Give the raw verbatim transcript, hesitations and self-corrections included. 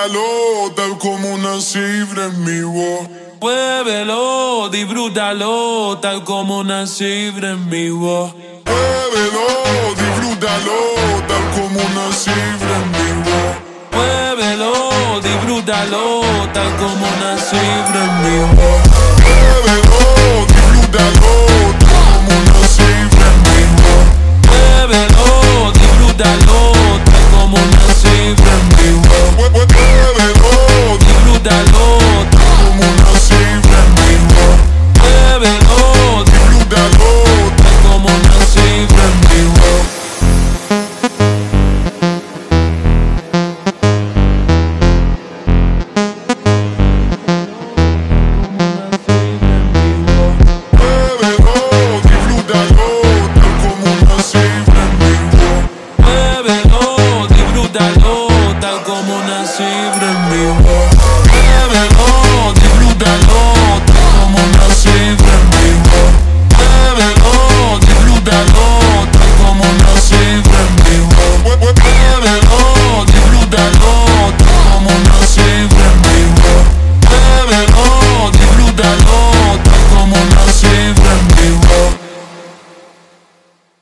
disfrútalo, tal como una cifra en mi voz. Muévelo, disfrútalo, tal como una cifra en mi voz. Muévelo, disfrútalo, tal como una cifra en mi voz. Muévelo, disfrútalo, tal como una cifra en mi voz.